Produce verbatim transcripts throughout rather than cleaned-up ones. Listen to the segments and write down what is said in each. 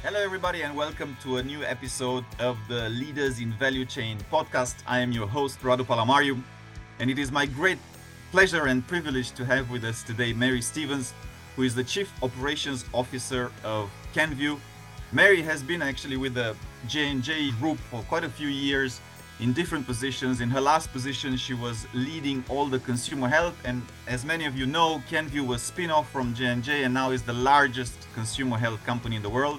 Hello, everybody, and welcome to a new episode of the Leaders in Value Chain podcast. I am your host, Radu Palamariu, and it is my great pleasure and privilege to have with us today Mary Stevens, who is the Chief Operations Officer of Kenvue. Mary has been actually with the J and J group for quite a few years in different positions. In her last position, she was leading all the consumer health, and as many of you know, Kenvue was spin-off from J and J and now is the largest consumer health company in the world.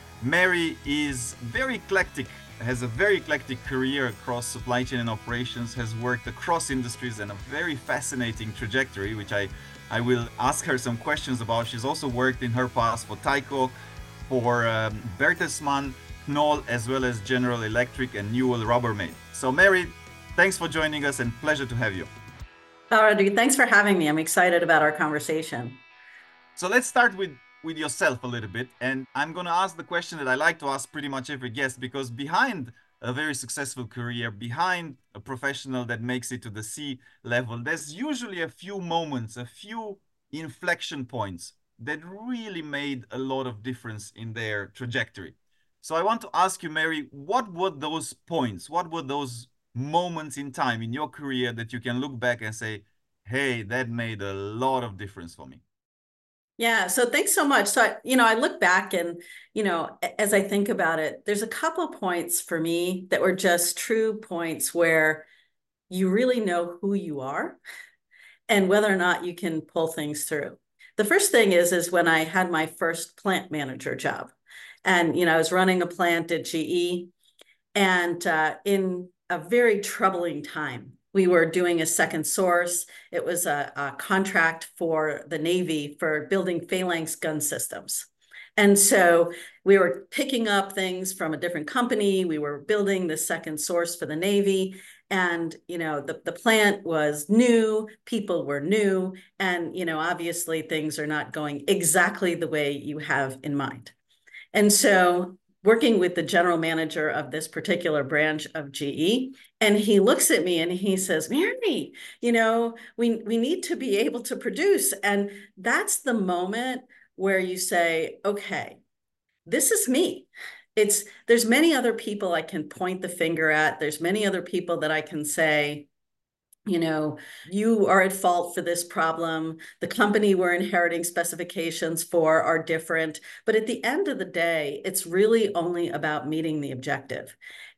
Mary is very eclectic, has a very eclectic career across supply chain and operations, has worked across industries and a very fascinating trajectory, which I, I will ask her some questions about. She's also worked in her past for Tyco, for um, Bertelsmann, Knoll, as well as General Electric and Newell Rubbermaid. So Mary, thanks for joining us and pleasure to have you. Alrighty, thanks for having me. I'm excited about our conversation. So let's start with with yourself a little bit, and I'm going to ask the question that I like to ask pretty much every guest, because behind a very successful career, behind a professional that makes it to the C level, there's usually a few moments, a few inflection points that really made a lot of difference in their trajectory. So I want to ask you, Mary, what were those points? What were those moments in time in your career that you can look back and say, hey, that made a lot of difference for me? Yeah, so thanks so much. So, I, you know, I look back and, you know, as I think about it, there's a couple of points for me that were just true points where you really know who you are and whether or not you can pull things through. The first thing is, is when I had my first plant manager job. And, you know, I was running a plant at G E and uh, in a very troubling time. We were doing a second source. It was a, a contract for the Navy for building phalanx gun systems. And so we were picking up things from a different company. We were building the second source for the Navy. And, you know, the, the plant was new, people were new, and, you know, obviously things are not going exactly the way you have in mind. And so working with the general manager of this particular branch of G E. And he looks at me and he says, Mary, you know, we, we need to be able to produce. And that's the moment where you say, okay, this is me. It's, there's many other people I can point the finger at. There's many other people that I can say, you know, you are at fault for this problem. The company we're inheriting specifications for are different. But at the end of the day, it's really only about meeting the objective.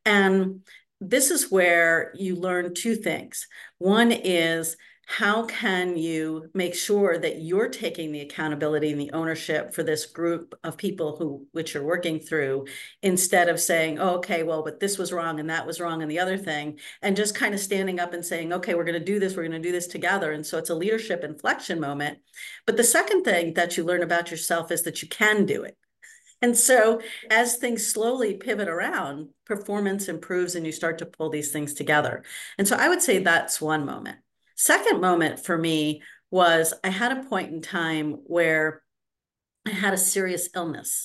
And this is where you learn two things. One is, how can you make sure that you're taking the accountability and the ownership for this group of people who which you're working through, instead of saying, oh, okay, well, but this was wrong and that was wrong and the other thing, and just kind of standing up and saying, okay, we're going to do this, we're going to do this together. And so it's a leadership inflection moment. But the second thing that you learn about yourself is that you can do it. And so as things slowly pivot around, performance improves and you start to pull these things together. And so I would say that's one moment. Second moment for me was I had a point in time where I had a serious illness.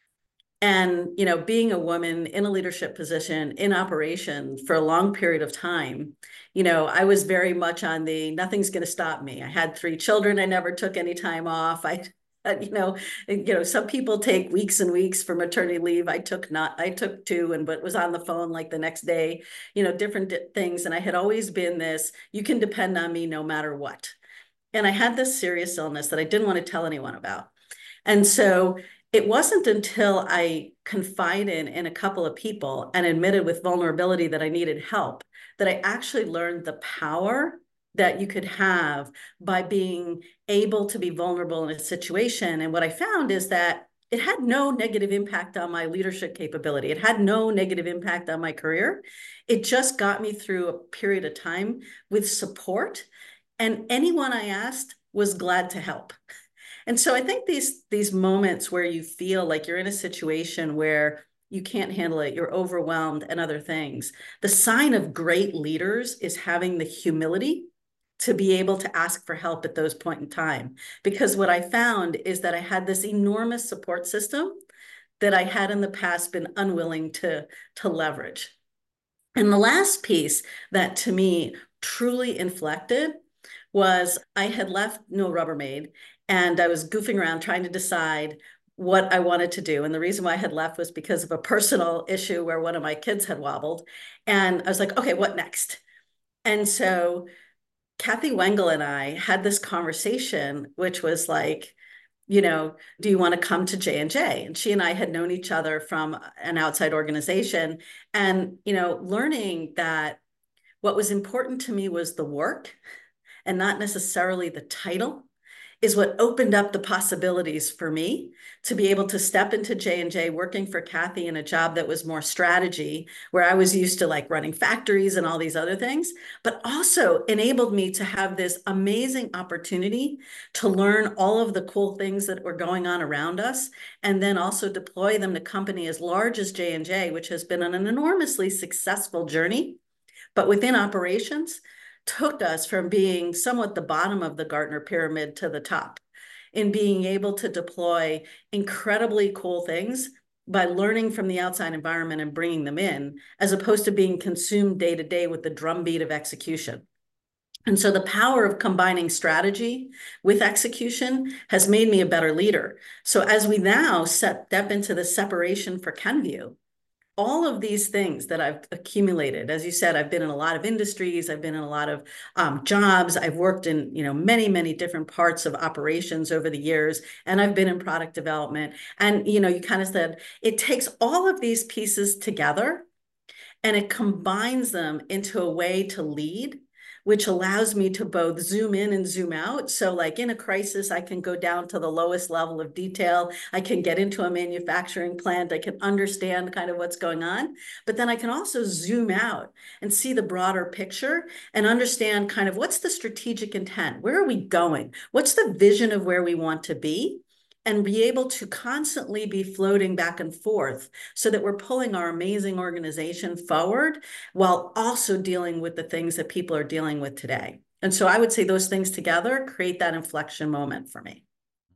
And, you know, being a woman in a leadership position in operation for a long period of time, you know, I was very much on the nothing's going to stop me. I had three children. I never took any time off. I, you know, you know, some people take weeks and weeks for maternity leave. I took not, I took two and but was on the phone like the next day, you know, different things. And I had always been this, you can depend on me no matter what. And I had this serious illness that I didn't want to tell anyone about. And so it wasn't until I confided in a couple of people and admitted with vulnerability that I needed help that I actually learned the power that you could have by being able to be vulnerable in a situation. And what I found is that it had no negative impact on my leadership capability. It had no negative impact on my career. It just got me through a period of time with support. And anyone I asked was glad to help. And so I think these these moments where you feel like you're in a situation where you can't handle it, you're overwhelmed and other things, the sign of great leaders is having the humility to be able to ask for help at those points in time. Because what I found is that I had this enormous support system that I had in the past been unwilling to, to leverage. And the last piece that to me truly inflected was I had left Newell Rubbermaid and I was goofing around trying to decide what I wanted to do. And the reason why I had left was because of a personal issue where one of my kids had wobbled. And I was like, okay, what next? And so Kathy Wengel and I had this conversation, which was like, you know, do you want to come to J and J? And she and I had known each other from an outside organization. And, you know, learning that what was important to me was the work and not necessarily the title is what opened up the possibilities for me to be able to step into J and J working for Kathy in a job that was more strategy, where I was used to like running factories and all these other things, but also enabled me to have this amazing opportunity to learn all of the cool things that were going on around us, and then also deploy them to company as large as J and J, which has been an enormously successful journey, but within operations, took us from being somewhat the bottom of the Gartner pyramid to the top in being able to deploy incredibly cool things by learning from the outside environment and bringing them in, as opposed to being consumed day to day with the drumbeat of execution. And so the power of combining strategy with execution has made me a better leader. So as we now step into the separation for Kenvue, all of these things that I've accumulated, as you said, I've been in a lot of industries, I've been in a lot of um, jobs, I've worked in, you know, many, many different parts of operations over the years, and I've been in product development. And, you know, you kind of said, it takes all of these pieces together and it combines them into a way to lead, which allows me to both zoom in and zoom out. So like in a crisis, I can go down to the lowest level of detail. I can get into a manufacturing plant. I can understand kind of what's going on, but then I can also zoom out and see the broader picture and understand kind of what's the strategic intent? Where are we going? What's the vision of where we want to be? And be able to constantly be floating back and forth so that we're pulling our amazing organization forward while also dealing with the things that people are dealing with today. And so I would say those things together create that inflection moment for me.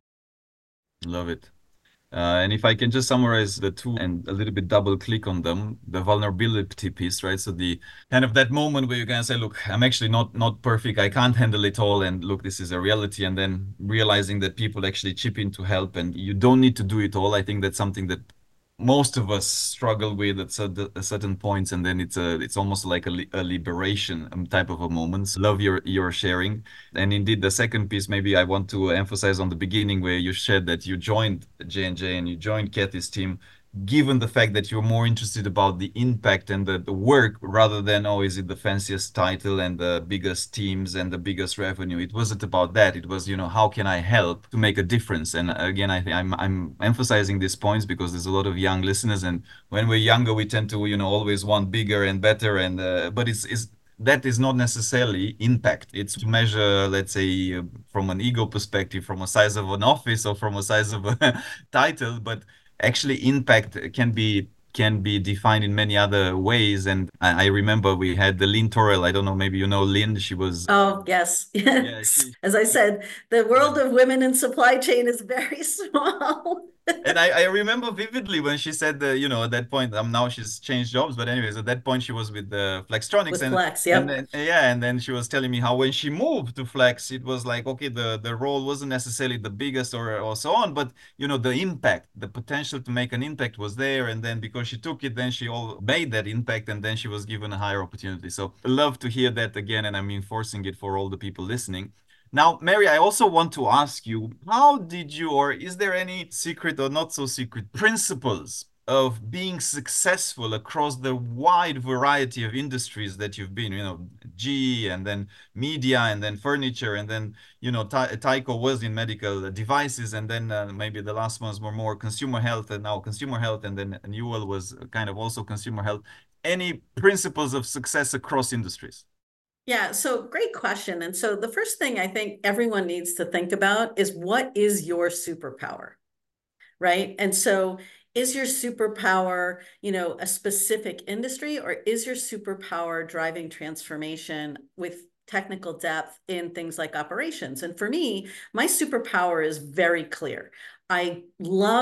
Love it. Uh, and if I can just summarize the two and a little bit double click on them, the vulnerability piece, right? So the kind of that moment where you can say, look, I'm actually not not perfect. I can't handle it all. And look, this is a reality. And then realizing that people actually chip in to help and you don't need to do it all. I think that's something that most of us struggle with at certain points, and then it's a it's almost like a, a liberation type of a moment. So love your your sharing. And indeed, the second piece, maybe I want to emphasize on the beginning where you shared that you joined J and J and you joined Kathy's team, given the fact that you're more interested about the impact and the, the work rather than, oh, is it the fanciest title and the biggest teams and the biggest revenue? It wasn't about that. It was, you know, how can I help to make a difference? And again, I think I'm I'm emphasizing these points because there's a lot of young listeners, and when we're younger, we tend to, you know, always want bigger and better. And uh, but it's it's that is not necessarily impact. It's to measure, let's say, uh, from an ego perspective, from a size of an office or from a size of a title, but actually impact can be can be defined in many other ways. And I, I remember we had the Lynn Torrell. I don't know, maybe you know Lynn. She was oh yes, yeah, she, as I said, the world yeah. of women in supply chain is very small. And I, I remember vividly when she said, the, you know, at that point, um, now she's changed jobs, but anyways, at that point she was with the uh, Flextronics, with and Flex, yep. and then, yeah, and then she was telling me how when she moved to Flex, it was like, okay, the the role wasn't necessarily the biggest or or so on, but you know, the impact, the potential to make an impact was there, and then because she took it, then she all made that impact, and then she was given a higher opportunity. So I love to hear that again, and I'm enforcing it for all the people listening. Now, Mary, I also want to ask you, how did you, or is there any secret or not so secret principles of being successful across the wide variety of industries that you've been, you know, G E and then media and then furniture and then, you know, Tyco was in medical devices, and then uh, maybe the last ones were more consumer health, and now consumer health, and then Newell was kind of also consumer health. Any principles of success across industries? Yeah, so great question. And so the first thing I think everyone needs to think about is, what is your superpower, right? And so is your superpower, you know, a specific industry, or is your superpower driving transformation with technical depth in things like operations? And for me, my superpower is very clear. I love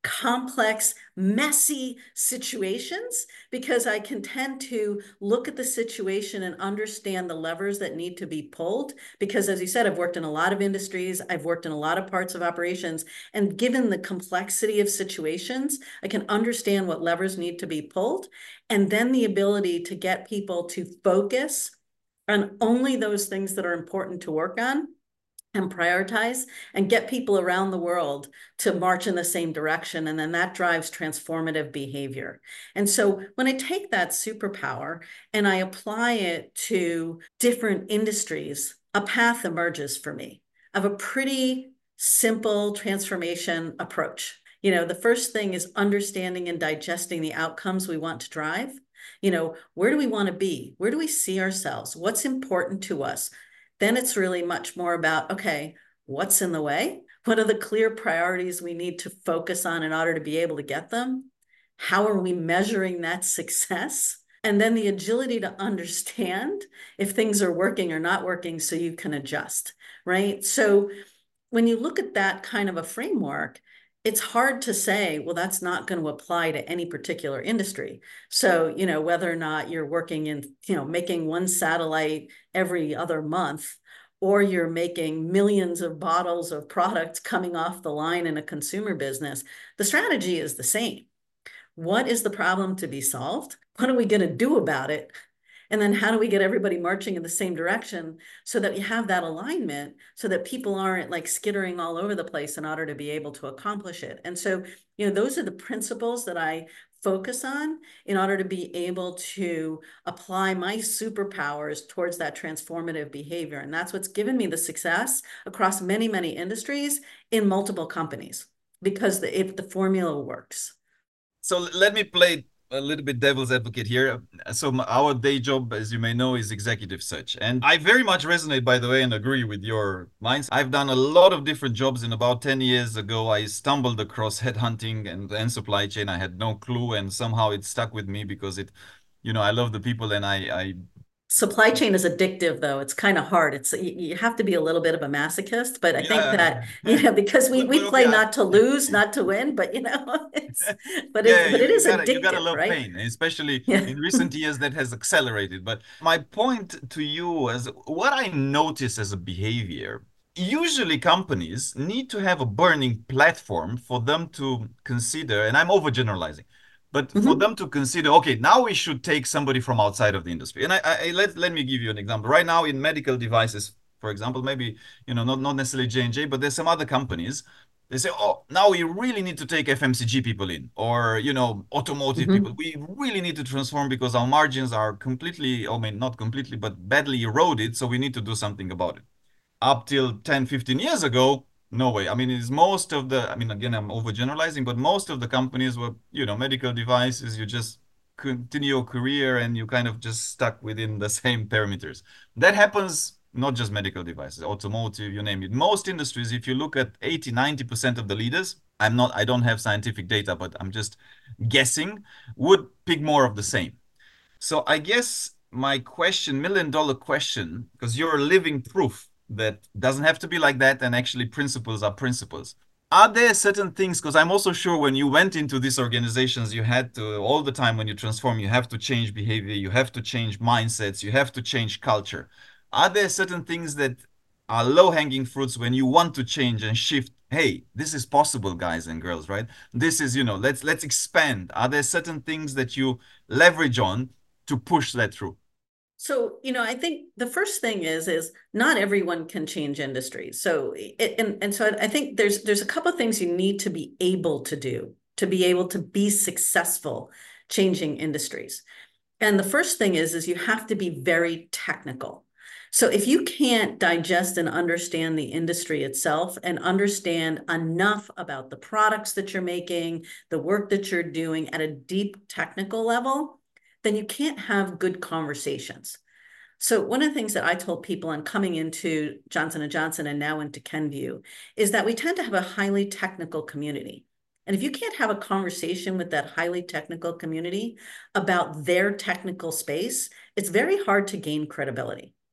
complex, messy situations because I can tend to look at the situation and understand the levers that need to be pulled. Because as you said, I've worked in a lot of industries, I've worked in a lot of parts of operations, and given the complexity of situations, I can understand what levers need to be pulled. And then the ability to get people to focus on only those things that are important to work on and prioritize and get people around the world to march in the same direction. And then that drives transformative behavior. And so when I take that superpower and I apply it to different industries, a path emerges for me of a pretty simple transformation approach. You know, the first thing is understanding and digesting the outcomes we want to drive. You know, where do we want to be? Where do we see ourselves? What's important to us? Then it's really much more about, okay, what's in the way? What are the clear priorities we need to focus on in order to be able to get them? How are we measuring that success? And then the agility to understand if things are working or not working so you can adjust, right? So when you look at that kind of a framework, it's hard to say, well, that's not going to apply to any particular industry. So, you know, whether or not you're working in, you know, making one satellite every other month, or you're making millions of bottles of products coming off the line in a consumer business, the strategy is the same. What is the problem to be solved? What are we going to do about it? And then how do we get everybody marching in the same direction so that we have that alignment so that people aren't like skittering all over the place in order to be able to accomplish it? And so, you know, those are the principles that I focus on in order to be able to apply my superpowers towards that transformative behavior. And that's what's given me the success across many, many industries in multiple companies, because the, if the formula works. So let me play a little bit devil's advocate here. So our day job, as you may know, is executive search. And I very much resonate, by the way, and agree with your minds. I've done a lot of different jobs. And about ten years ago, I stumbled across headhunting and, and supply chain. I had no clue. And somehow it stuck with me because it, you know, I love the people and I, I Supply chain is addictive, though. It's kind of hard. It's you have to be a little bit of a masochist, but I think yeah. that, you know, because we but, but we okay, play I, not to lose, not to win, but you know, it's but yeah, it's but you, it you is gotta you gotta addictive, love right? pain, especially Yeah. in recent years that has accelerated. But my point to you is what I notice as a behavior. Usually companies need to have a burning platform for them to consider, and I'm overgeneralizing, but for Mhm. them to consider, okay, now we should take somebody from outside of the industry. And I, I let let me give you an example. Right now in medical devices, for example, maybe you know not not necessarily J and J, but there's some other companies they say, oh, now we really need to take F M C G people in, or you know, automotive people. Mhm. We really need to transform because our margins are completely, I mean, not completely, but badly eroded. So we need to do something about it. Up till ten, fifteen years ago, no way. I mean, it's most of the, I mean, again, I'm overgeneralizing, but most of the companies were, you know, medical devices. You just continue your career and you kind of just stuck within the same parameters. That happens not just medical devices, automotive, you name it. Most industries, if you look at eighty, ninety percent of the leaders, I'm not, I don't have scientific data, but I'm just guessing, would pick more of the same. So I guess my question, million dollar question, because you're living proof that doesn't have to be like that, and actually principles are principles. Are there certain things, because I'm also sure when you went into these organizations, you had to, all the time when you transform, you have to change behavior, you have to change mindsets, you have to change culture. Are there certain things that are low-hanging fruits when you want to change and shift? Hey, this is possible, guys and girls, right? This is, you know, let's let's expand. Are there certain things that you leverage on to push that through? So, you know, I think the first thing is is not everyone can change industries. So, it, and and so I think there's there's a couple of things you need to be able to do to be able to be successful changing industries. And the first thing is is you have to be very technical. So if you can't digest and understand the industry itself and understand enough about the products that you're making, the work that you're doing at a deep technical level, then you can't have good conversations. So one of the things that I told people on coming into Johnson and Johnson and now into Kenvue is that we tend to have a highly technical community. And if you can't have a conversation with that highly technical community about their technical space, it's very hard to gain credibility.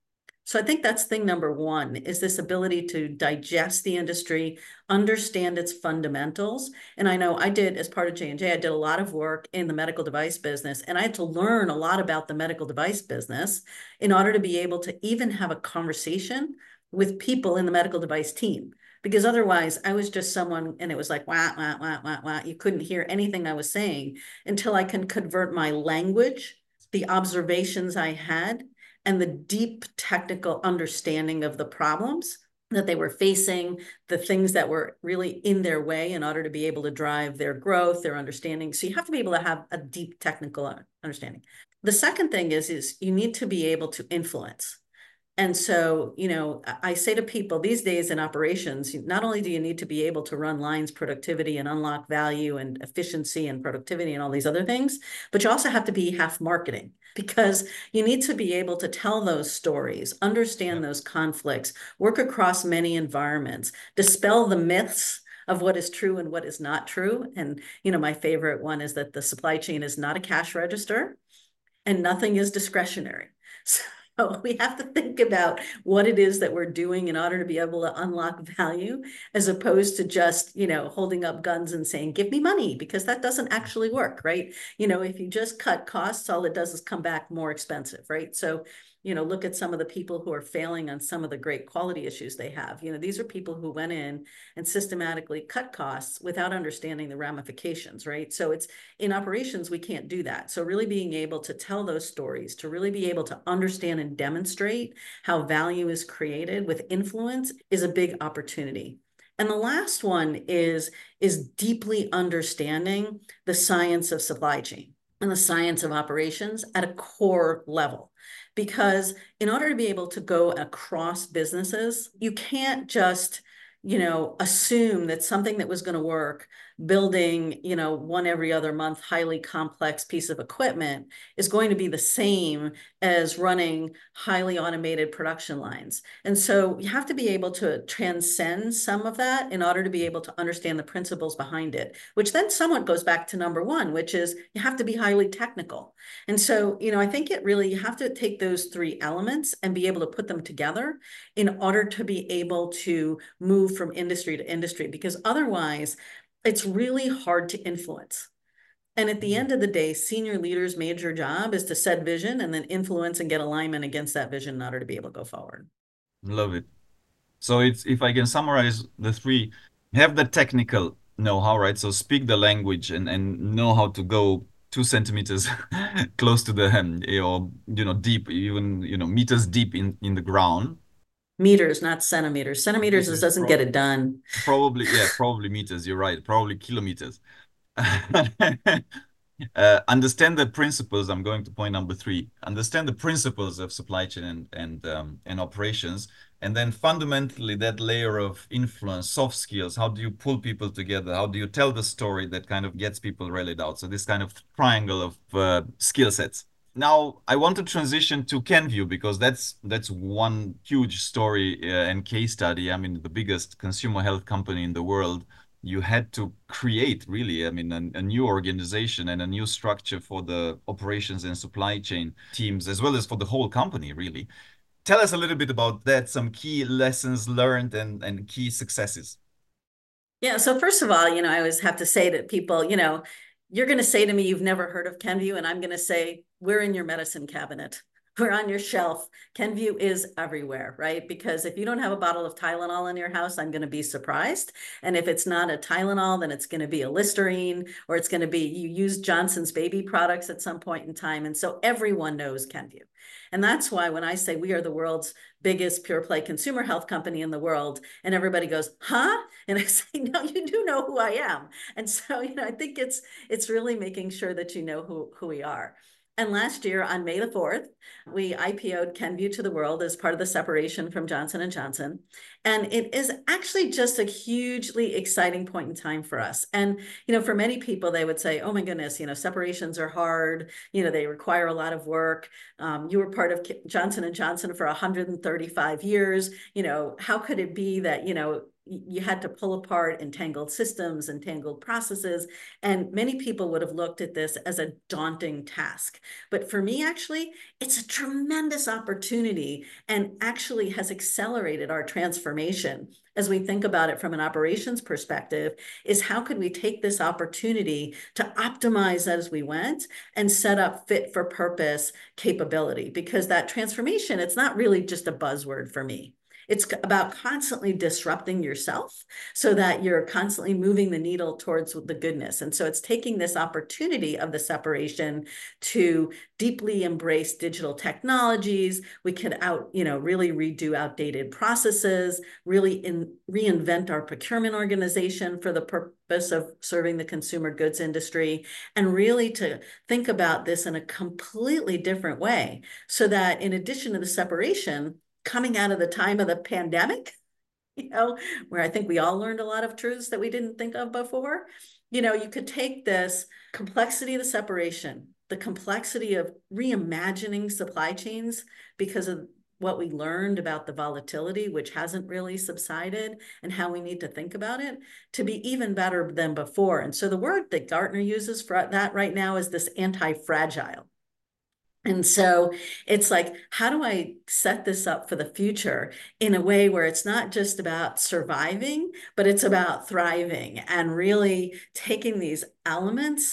So I think that's thing number one, is this ability to digest the industry, understand its fundamentals. And I know I did, as part of J and J, I did a lot of work in the medical device business, and I had to learn a lot about the medical device business in order to be able to even have a conversation with people in the medical device team. Because otherwise I was just someone, and it was like, wah, wah, wah, wah, wah. You couldn't hear anything I was saying until I can convert my language, the observations I had, and the deep technical understanding of the problems that they were facing, the things that were really in their way in order to be able to drive their growth, their understanding. So you have to be able to have a deep technical understanding. The second thing is, is you need to be able to influence. And so, you know, I say to people these days in operations, not only do you need to be able to run lines productivity and unlock value and efficiency and productivity and all these other things, but you also have to be half marketing, because you need to be able to tell those stories, understand those conflicts, work across many environments, dispel the myths of what is true and what is not true. And, you know, my favorite one is that the supply chain is not a cash register and nothing is discretionary. So So we have to think about what it is that we're doing in order to be able to unlock value, as opposed to just, you know, holding up guns and saying, give me money, because that doesn't actually work, right? You know, if you just cut costs, all it does is come back more expensive, right? So, you know, look at some of the people who are failing on some of the great quality issues they have. You know, these are people who went in and systematically cut costs without understanding the ramifications, right? So it's in operations, we can't do that. So really being able to tell those stories, to really be able to understand and demonstrate how value is created with influence, is a big opportunity. And the last one is, is deeply understanding the science of supply chain and the science of operations at a core level. Because in order to be able to go across businesses, you can't just, you know, assume that something that was going to work building, you know, one every other month, highly complex piece of equipment is going to be the same as running highly automated production lines. And so you have to be able to transcend some of that in order to be able to understand the principles behind it, which then somewhat goes back to number one, which is you have to be highly technical. And so, you know, I think it really, you have to take those three elements and be able to put them together in order to be able to move from industry to industry, because otherwise it's really hard to influence. And at the end of the day, senior leaders' major job is to set vision and then influence and get alignment against that vision in order to be able to go forward. Love it. So it's, if I can summarize the three, have the technical know-how, right? So speak the language and, and know how to go two centimeters close to the, um, or, you know, deep, even, you know, meters deep in, in the ground. Meters, not centimeters. Centimeters Meters, doesn't get it done. Probably, yeah, probably meters. You're right. Probably kilometers. Uh, understand the principles. I'm going to point number three. Understand the principles of supply chain and and um, and operations, and then fundamentally that layer of influence, soft skills. How do you pull people together? How do you tell the story that kind of gets people rallied out? So this kind of triangle of uh, skill sets. Now I want to transition to Kenvue, because that's that's one huge story uh, and case study. I mean, the biggest consumer health company in the world. You had to create, really, I mean, a, a new organization and a new structure for the operations and supply chain teams, as well as for the whole company, really. Tell us a little bit about that, some key lessons learned and, and key successes. Yeah, so first of all, you know, I always have to say to people, you know, you're going to say to me, you've never heard of Kenvue, and I'm going to say, we're in your medicine cabinet. We're on your shelf. Kenvue is everywhere, right? Because if you don't have a bottle of Tylenol in your house, I'm going to be surprised. And if it's not a Tylenol, then it's going to be a Listerine, or it's going to be, you use Johnson's baby products at some point in time. And so everyone knows Kenvue. And that's why when I say we are the world's biggest pure play consumer health company in the world, and everybody goes, huh? And I say, no, you do know who I am. And so, you know, I think it's it's really making sure that you know who, who we are. And last year on May the fourth, we I P O'd Kenvue to the world as part of the separation from Johnson and Johnson. And it is actually just a hugely exciting point in time for us. And, you know, for many people, they would say, oh my goodness, you know, separations are hard. You know, they require a lot of work. Um, you were part of Johnson and Johnson for one hundred thirty-five years. You know, how could it be that, you know, you had to pull apart entangled systems, entangled processes, and many people would have looked at this as a daunting task. But for me, actually, it's a tremendous opportunity and actually has accelerated our transformation as we think about it from an operations perspective, is how could we take this opportunity to optimize as we went and set up fit for purpose capability? Because that transformation, it's not really just a buzzword for me. It's about constantly disrupting yourself so that you're constantly moving the needle towards the goodness. And so it's taking this opportunity of the separation to deeply embrace digital technologies. We could out, you know, really redo outdated processes, really in, reinvent our procurement organization for the purpose of serving the consumer goods industry, and really to think about this in a completely different way so that in addition to the separation, coming out of the time of the pandemic, you know, where I think we all learned a lot of truths that we didn't think of before, you know, you could take this complexity of the separation, the complexity of reimagining supply chains because of what we learned about the volatility, which hasn't really subsided, and how we need to think about it to be even better than before. And so the word that Gartner uses for that right now is this anti-fragile. And so it's like, how do I set this up for the future in a way where it's not just about surviving, but it's about thriving and really taking these elements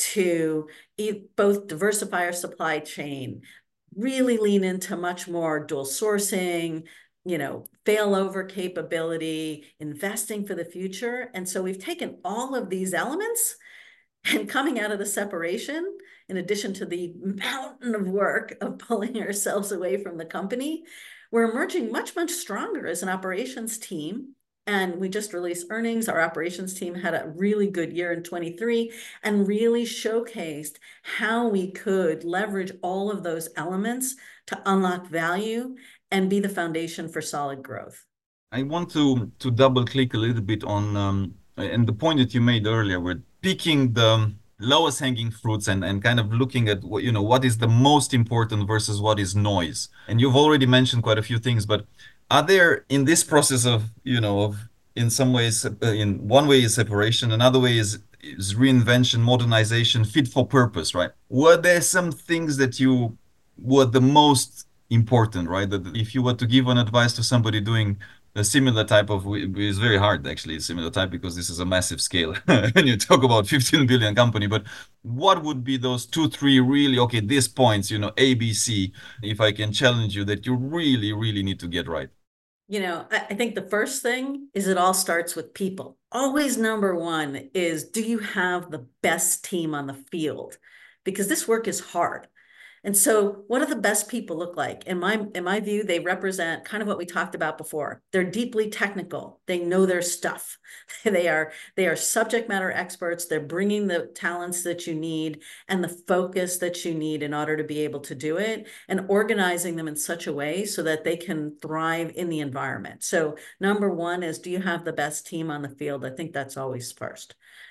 to both diversify our supply chain, really lean into much more dual sourcing, you know, failover capability, investing for the future. And so we've taken all of these elements, and coming out of the separation, in addition to the mountain of work of pulling ourselves away from the company, we're emerging much, much stronger as an operations team. And we just released earnings. Our operations team had a really good year in twenty-three and really showcased how we could leverage all of those elements to unlock value and be the foundation for solid growth. I want to, to double click a little bit on, um, and the point that you made earlier, we're picking the lowest hanging fruits and, and kind of looking at what, you know, what is the most important versus what is noise. And you've already mentioned quite a few things, but are there in this process of, you know, of in some ways, uh, in one way is separation, another way is, is reinvention, modernization, fit for purpose, right? Were there some things that you were the most important, right? That if you were to give an advice to somebody doing a similar type of, it's very hard actually, similar type, because this is a massive scale and you talk about fifteen billion company, but what would be those two, three really, okay, these points, you know, A, B, C, if I can challenge you that you really, really need to get right? You know, I think the first thing is it all starts with people. Always number one is, do you have the best team on the field? Because this work is hard. And so what do the best people look like? In my, in my view, they represent kind of what we talked about before. They're deeply technical. They know their stuff. They are, they are subject matter experts. They're bringing the talents that you need and the focus that you need in order to be able to do it, and organizing them in such a way so that they can thrive in the environment. So number one is, do you have the best team on the field? I think that's always first.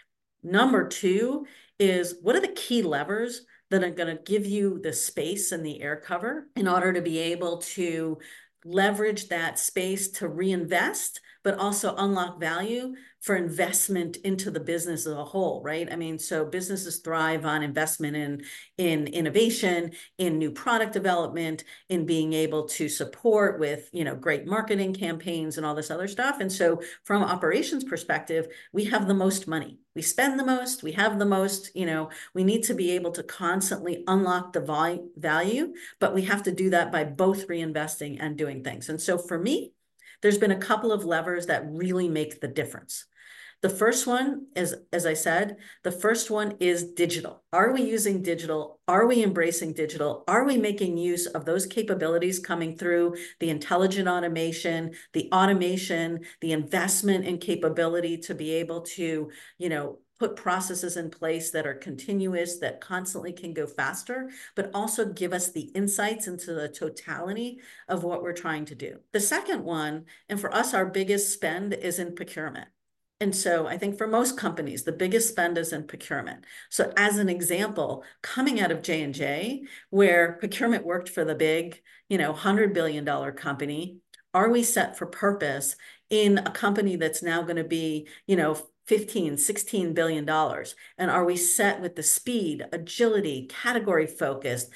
Number two is, what are the key levers that are going to give you the space and the air cover in order to be able to leverage that space to reinvest, but also unlock value for investment into the business as a whole, right? I mean, so businesses thrive on investment in, in innovation, in new product development, in being able to support with, you know, great marketing campaigns and all this other stuff. And so from an operations perspective, we have the most money. We spend the most, we have the most, you know, we need to be able to constantly unlock the value, but we have to do that by both reinvesting and doing things. And so for me, there's been a couple of levers that really make the difference. The first one is, as I said, the first one is digital. Are we using digital? Are we embracing digital? Are we making use of those capabilities coming through the intelligent automation, the automation, the investment in capability to be able to, you know, put processes in place that are continuous, that constantly can go faster, but also give us the insights into the totality of what we're trying to do. The second one, and for us, our biggest spend is in procurement. And so I think for most companies, the biggest spend is in procurement. So as an example, coming out of J and J, where procurement worked for the big, you know, one hundred billion dollar company, are we set for purpose in a company that's now going to be, you know, fifteen, sixteen billion dollars? And are we set with the speed, agility, category focused,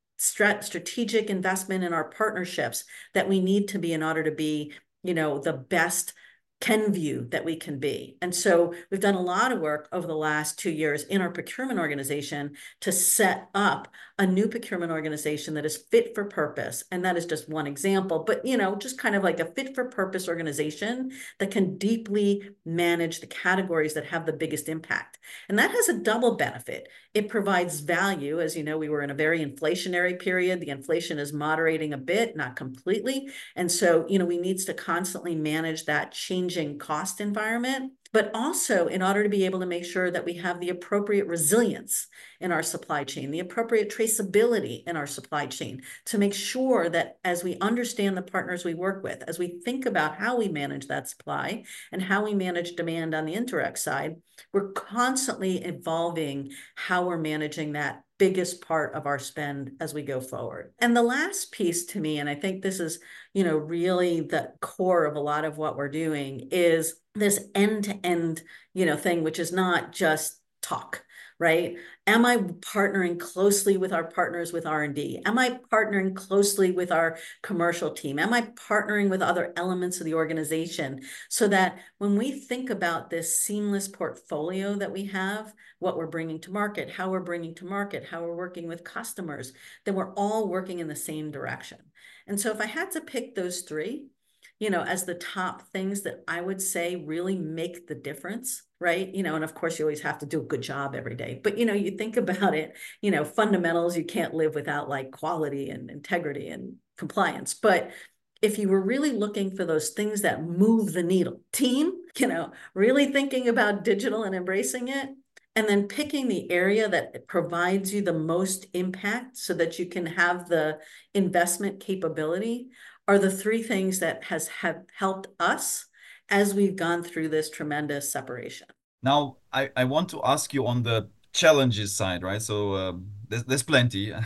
strategic investment in our partnerships that we need to be in order to be, you know, the best Kenvue that we can be? And so we've done a lot of work over the last two years in our procurement organization to set up a new procurement organization that is fit for purpose. And that is just one example, but, you know, just kind of like a fit for purpose organization that can deeply manage the categories that have the biggest impact. And that has a double benefit. It provides value. As you know, we were in a very inflationary period. The inflation is moderating a bit, not completely. And so, you know, we need to constantly manage that changing cost environment, but also in order to be able to make sure that we have the appropriate resilience in our supply chain, the appropriate traceability in our supply chain, to make sure that as we understand the partners we work with, as we think about how we manage that supply and how we manage demand on the indirect side, we're constantly evolving how we're managing that biggest part of our spend as we go forward. And the last piece to me, and I think this is, you know, really the core of a lot of what we're doing, is this end-to-end, you know, thing, which is not just talk, right? Am I partnering closely with our partners with R and D? Am I partnering closely with our commercial team? Am I partnering with other elements of the organization so that when we think about this seamless portfolio that we have, what we're bringing to market, how we're bringing to market, how we're working with customers, then we're all working in the same direction. And so if I had to pick those three, you know, as the top things that I would say really make the difference, right? You know, and of course you always have to do a good job every day, but, you know, you think about it, you know, fundamentals, you can't live without like quality and integrity and compliance. But if you were really looking for those things that move the needle, team, you know, really thinking about digital and embracing it, and then picking the area that provides you the most impact so that you can have the investment capability, are the three things that has have helped us as we've gone through this tremendous separation. Now, I, I want to ask you on the challenges side, right? So uh, there's, there's plenty.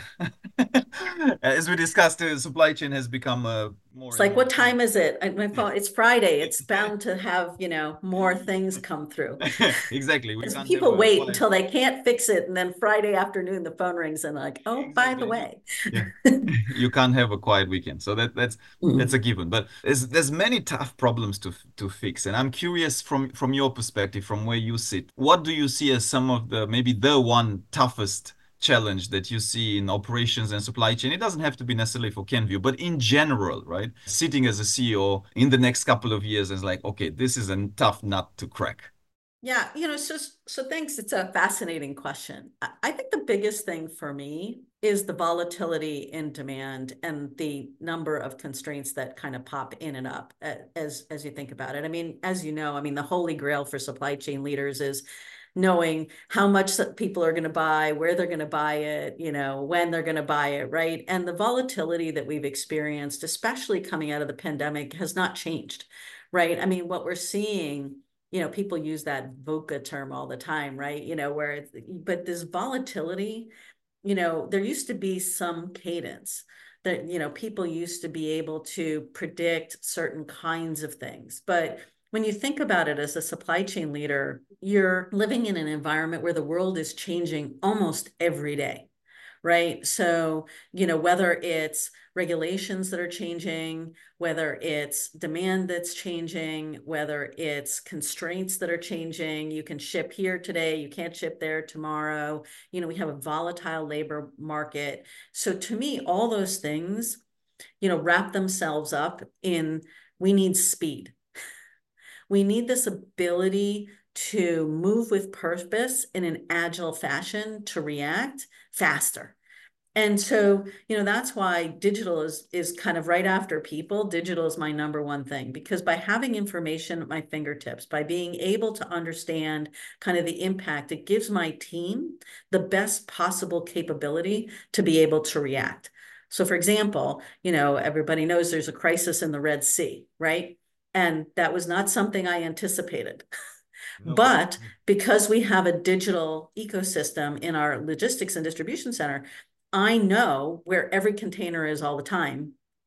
As we discussed, the supply chain has become uh, more. It's like, more what time is it? I, my phone, it's Friday. It's bound to have, you know, more things come through. Exactly. We can't people wait quiet... until they can't fix it, and then Friday afternoon the phone rings and like, oh, exactly. By the way, yeah, you can't have a quiet weekend. So that that's mm. that's a given. But there's there's many tough problems to to fix, and I'm curious from from your perspective, from where you sit, what do you see as some of the maybe the one toughest challenge that you see in operations and supply chain? It doesn't have to be necessarily for Kenvue, but in general, right? Sitting as a C E O in the next couple of years is like, okay, this is a tough nut to crack. Yeah, you know, so so thanks. It's a fascinating question. I think the biggest thing for me is the volatility in demand and the number of constraints that kind of pop in and up as as you think about it. I mean, as you know, I mean, the holy grail for supply chain leaders is knowing how much people are going to buy, where they're going to buy it, you know, when they're going to buy it, right? And the volatility that we've experienced, especially coming out of the pandemic, has not changed, right? I mean, what we're seeing, you know, people use that VUCA term all the time, right? You know, where it's, but this volatility, you know, there used to be some cadence that, you know, people used to be able to predict certain kinds of things. But when you think about it as a supply chain leader, you're living in an environment where the world is changing almost every day, right? So, you know, whether it's regulations that are changing, whether it's demand that's changing, whether it's constraints that are changing, you can ship here today, you can't ship there tomorrow. You know, we have a volatile labor market. So to me, all those things, you know, wrap themselves up in, we need speed. We need this ability to move with purpose in an agile fashion to react faster. And so, you know, that's why digital is, is kind of right after people. Digital is my number one thing, because by having information at my fingertips, by being able to understand kind of the impact, it gives my team the best possible capability to be able to react. So for example, you know, everybody knows there's a crisis in the Red Sea, right? And that was not something I anticipated. No. But because we have a digital ecosystem in our logistics and distribution center, I know where every container is all the time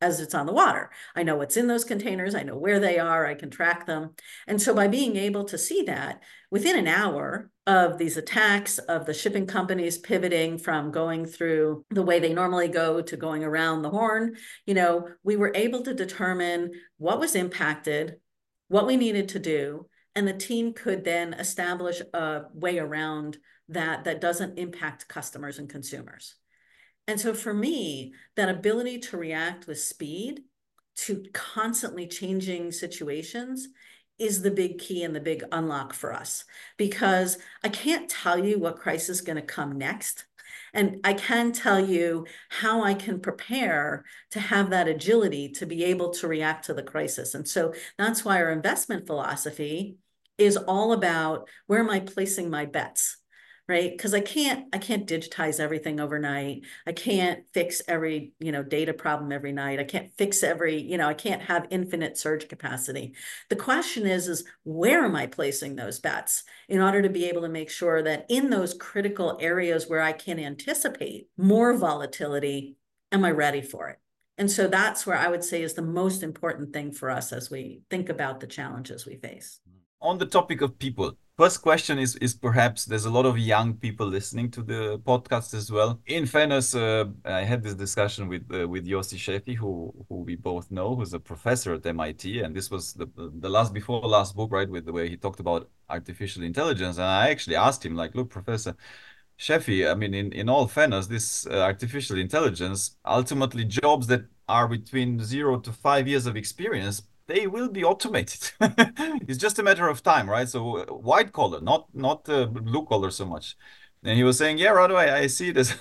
as it's on the water. I know what's in those containers. I know where they are. I can track them. And so by being able to see that within an hour of these attacks, of the shipping companies pivoting from going through the way they normally go to going around the horn, you know, we were able to determine what was impacted, what we needed to do, and the team could then establish a way around that that doesn't impact customers and consumers. And so for me, that ability to react with speed to constantly changing situations is the big key and the big unlock for us, because I can't tell you what crisis is going to come next. And I can tell you how I can prepare to have that agility to be able to react to the crisis. And so that's why our investment philosophy is all about, where am I placing my bets? Right? Because I can't, I can't digitize everything overnight. I can't fix every, you know, data problem every night. I can't fix every, you know, I can't have infinite surge capacity. The question is, is where am I placing those bets in order to be able to make sure that in those critical areas where I can anticipate more volatility, am I ready for it? And so that's where I would say is the most important thing for us as we think about the challenges we face. On the topic of people, first question is is perhaps there's a lot of young people listening to the podcast as well. In fairness, uh, I had this discussion with uh, with Yossi Sheffi, who who we both know, who's a professor at M I T, and this was the the last before last book, right, with the way he talked about artificial intelligence. And I actually asked him, like, look, Professor Sheffi, I mean, in in all fairness, this uh, artificial intelligence, ultimately jobs that are between zero to five years of experience, they will be automated. It's just a matter of time, right? So uh, white collar, not not uh, blue collar so much. And he was saying, yeah, Rado, I, I see this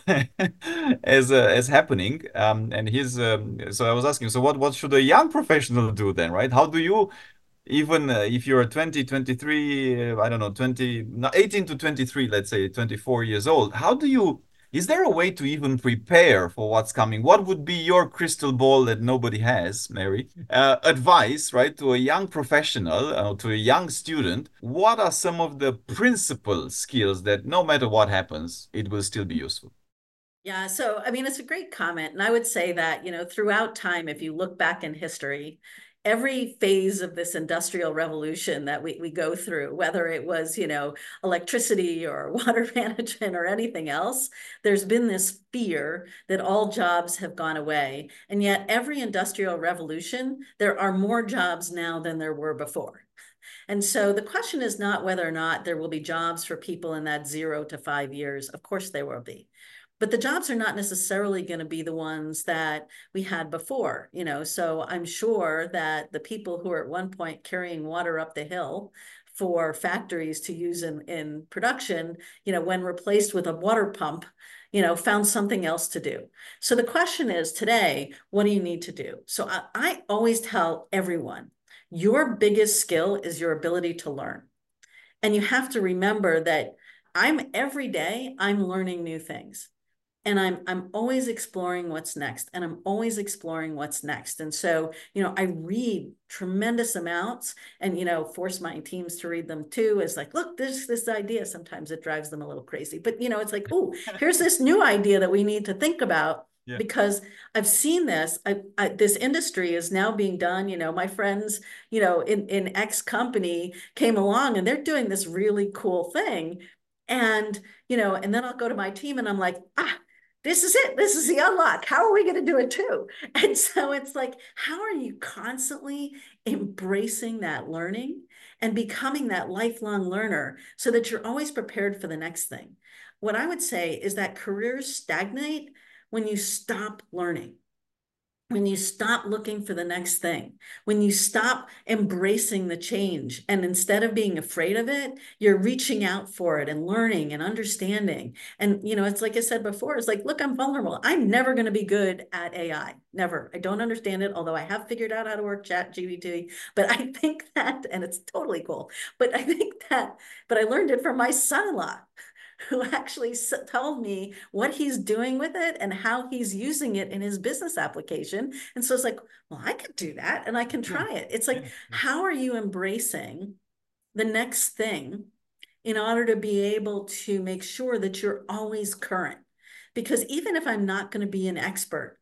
as uh, as happening. Um, and he's um, so I was asking, so what what should a young professional do then, right? How do you, even uh, if you're twenty, twenty-three, uh, I don't know, twenty, no, eighteen to twenty-three, let's say twenty-four years old, how do you, is there a way to even prepare for what's coming? What would be your crystal ball that nobody has, Mary? Uh, advice, right, to a young professional, uh, to a young student? What are some of the principal skills that no matter what happens, it will still be useful? Yeah, so I mean, it's a great comment. And I would say that, you know, throughout time, if you look back in history, every phase of this industrial revolution that we, we go through, whether it was, you know, electricity or water management or anything else, there's been this fear that all jobs have gone away. And yet every industrial revolution, there are more jobs now than there were before. And so the question is not whether or not there will be jobs for people in that zero to five years. Of course there will be. But the jobs are not necessarily going to be the ones that we had before, you know. So I'm sure that the people who are at one point carrying water up the hill for factories to use in, in production, you know, when replaced with a water pump, you know, found something else to do. So the question is today, what do you need to do? So I, I always tell everyone, your biggest skill is your ability to learn. And you have to remember that I'm every day, I'm learning new things. And I'm I'm always exploring what's next, and I'm always exploring what's next. And so, you know, I read tremendous amounts, and you know, force my teams to read them too. Is like, look, there's this idea. Sometimes it drives them a little crazy, but you know, it's like, oh, here's this new idea that we need to think about. Yeah. Because I've seen this, I, I, this industry is now being done. You know, my friends, you know, in in X company came along, and they're doing this really cool thing, and you know, and then I'll go to my team, and I'm like, ah. This is it. This is the unlock. How are we going to do it too? And so it's like, how are you constantly embracing that learning and becoming that lifelong learner so that you're always prepared for the next thing? What I would say is that careers stagnate when you stop learning. When you stop looking for the next thing, when you stop embracing the change, and instead of being afraid of it, you're reaching out for it and learning and understanding. And, you know, it's like I said before, it's like, look, I'm vulnerable. I'm never going to be good at A I. Never. I don't understand it, although I have figured out how to work Chat G P T. But I think that, and it's totally cool, but I think that, but I learned it from my son-in-law, who actually told me what he's doing with it and how he's using it in his business application. And so it's like, well, I could do that and I can try it. It's like, how are you embracing the next thing in order to be able to make sure that you're always current? Because even if I'm not going to be an expert,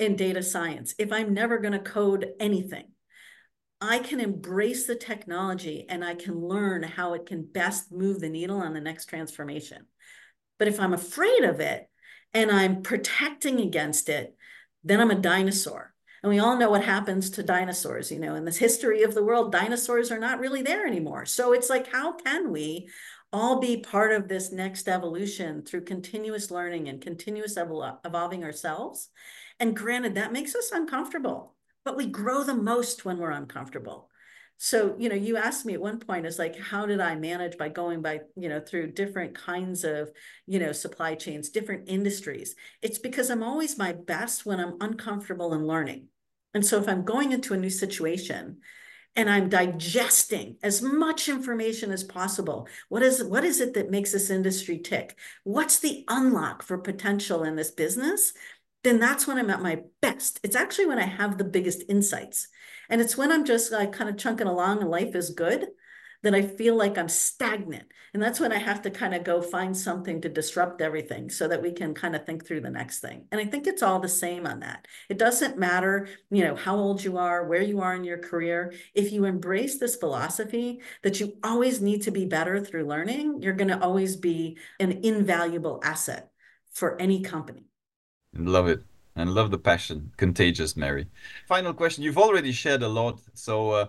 in data science, if I'm never going to code anything, I can embrace the technology and I can learn how it can best move the needle on the next transformation. But if I'm afraid of it and I'm protecting against it, then I'm a dinosaur. And we all know what happens to dinosaurs. You know, in this history of the world, dinosaurs are not really there anymore. So it's like, how can we all be part of this next evolution through continuous learning and continuous evol evolving ourselves? And granted, that makes us uncomfortable, but we grow the most when we're uncomfortable. So, you know, you asked me at one point, is like, how did I manage by going by, you know, through different kinds of, you know, supply chains, different industries? It's because I'm always my best when I'm uncomfortable and learning. And so if I'm going into a new situation and I'm digesting as much information as possible, what is, what is it that makes this industry tick? What's the unlock for potential in this business? Then that's when I'm at my best. It's actually when I have the biggest insights. And it's when I'm just like kind of chunking along and life is good that I feel like I'm stagnant. And that's when I have to kind of go find something to disrupt everything so that we can kind of think through the next thing. And I think it's all the same on that. It doesn't matter, you know, how old you are, where you are in your career. If you embrace this philosophy that you always need to be better through learning, you're going to always be an invaluable asset for any company. Love it. And love the passion. Contagious, Mary. Final question. You've already shared a lot, so uh,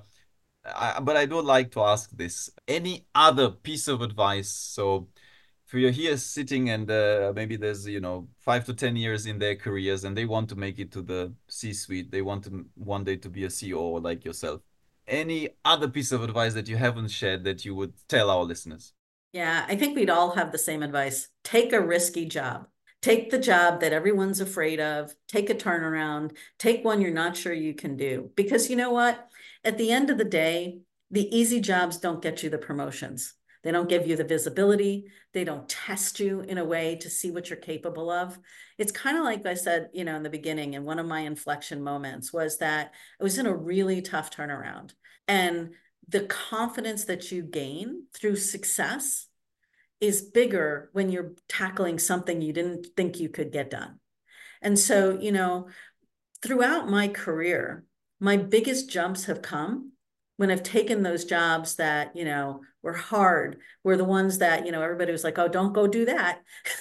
I, but I do like to ask this. Any other piece of advice? So if you're here sitting and uh, maybe there's, you know, five to ten years in their careers and they want to make it to the C-suite, they want to one day to be a C E O like yourself. Any other piece of advice that you haven't shared that you would tell our listeners? Yeah, I think we'd all have the same advice. Take a risky job. Take the job that everyone's afraid of, take a turnaround, take one you're not sure you can do. Because you know what? At the end of the day, the easy jobs don't get you the promotions. They don't give you the visibility. They don't test you in a way to see what you're capable of. It's kind of like I said, you know, in the beginning, and one of my inflection moments was that I was in a really tough turnaround. And the confidence that you gain through success is bigger when you're tackling something you didn't think you could get done. And so, you know, throughout my career, my biggest jumps have come when I've taken those jobs that, you know, were hard, were the ones that, you know, everybody was like, oh, don't go do that.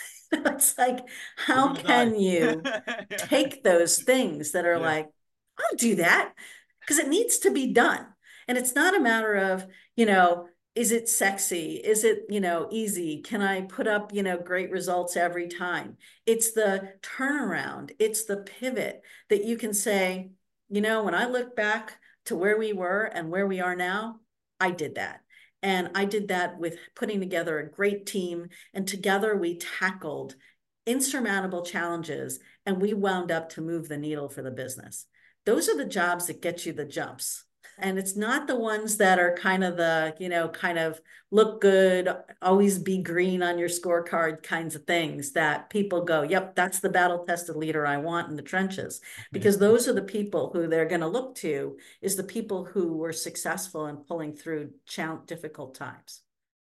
It's like, how can you take those things that are Yeah. like, I'll do that because it needs to be done. And it's not a matter of, you know, is it sexy? Is it, you know, easy? Can I put up, you know, great results every time? It's the turnaround. It's the pivot that you can say, you know, when I look back to where we were and where we are now, I did that. And I did that with putting together a great team. And together we tackled insurmountable challenges and we wound up to move the needle for the business. Those are the jobs that get you the jumps. And it's not the ones that are kind of the, you know, kind of look good, always be green on your scorecard kinds of things that people go, yep, that's the battle tested leader I want in the trenches. Because those are the people who they're going to look to, is the people who were successful in pulling through difficult times.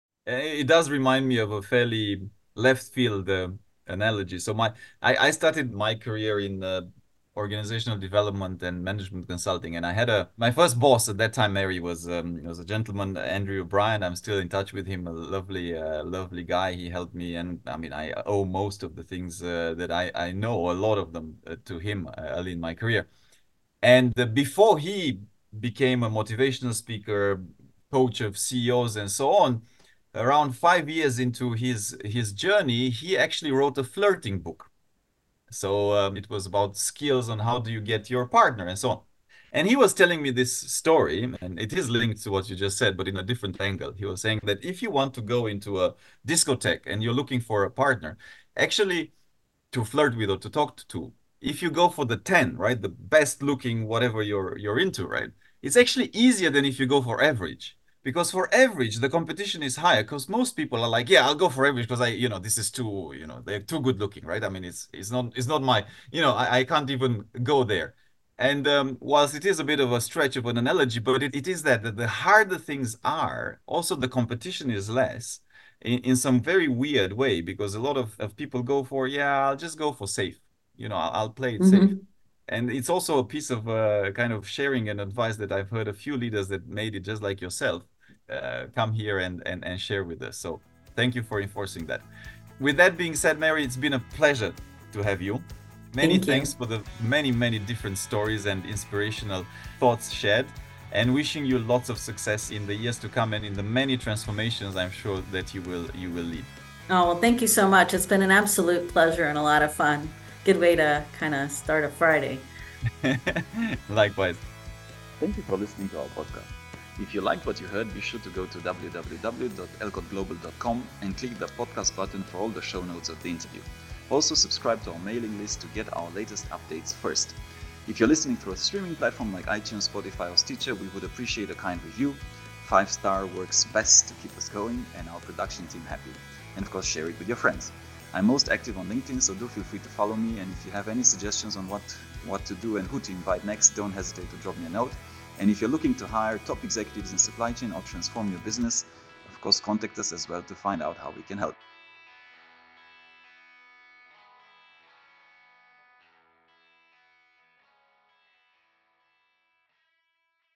It does remind me of a fairly left field uh, analogy. So my I, I started my career in uh, organizational development and management consulting, and I had a my first boss at that time, Mary, was um, was a gentleman, Andrew O'Brien. I'm still in touch with him. A lovely, uh, lovely guy. He helped me, and I mean, I owe most of the things uh, that I I know, a lot of them, uh, to him uh, early in my career. And uh, before he became a motivational speaker, coach of C E Os, and so on, around five years into his his journey, he actually wrote a flirting book. So um, it was about skills on how do you get your partner and so on. And he was telling me this story, and it is linked to what you just said, but in a different angle. He was saying that if you want to go into a discotheque and you're looking for a partner, actually to flirt with or to talk to, if you go for the ten, right, the best looking, whatever you're you're into, right, it's actually easier than if you go for average. Because for average, the competition is higher because most people are like, yeah, I'll go for average because I, you know, this is too, you know, they're too good looking, right? I mean, it's it's not it's not my, you know, I, I can't even go there. And um, whilst it is a bit of a stretch of an analogy, but it, it is that, that the harder things are, also the competition is less in, in some very weird way because a lot of, of people go for, yeah, I'll just go for safe. You know, I'll, I'll play it safe. Mm-hmm. And it's also a piece of uh, kind of sharing and advice that I've heard a few leaders that made it just like yourself uh, come here and, and, and share with us. So thank you for enforcing that. With that being said, Mary, it's been a pleasure to have you. Many Thank you. thanks for the many, many different stories and inspirational thoughts shared, and wishing you lots of success in the years to come and in the many transformations I'm sure that you will you will lead. Oh, well, thank you so much. It's been an absolute pleasure and a lot of fun. Good way to kind of start a Friday. Likewise. Thank you for listening to our podcast. If you liked what you heard, be sure to go to w w w dot elcott global dot com and click the podcast button for all the show notes of the interview. Also subscribe to our mailing list to get our latest updates first. If you're listening through a streaming platform like iTunes, Spotify or Stitcher, we would appreciate a kind review. Five star works best to keep us going and our production team happy. And of course, share it with your friends. I'm most active on LinkedIn, so do feel free to follow me. And if you have any suggestions on what, what to do and who to invite next, don't hesitate to drop me a note. And if you're looking to hire top executives in supply chain or transform your business, of course, contact us as well to find out how we can help.